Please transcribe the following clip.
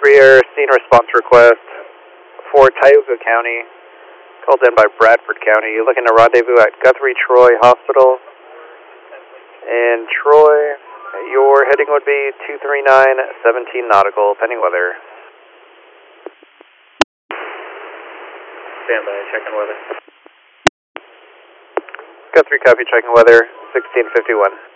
Guthrie Air, scene response request for Tioga County, called in by Bradford County. You're looking to rendezvous at Guthrie Troy Hospital. In Troy, your heading would be 239-17 nautical, pending weather. Stand by, checking weather. Guthrie copy, checking weather, 1651.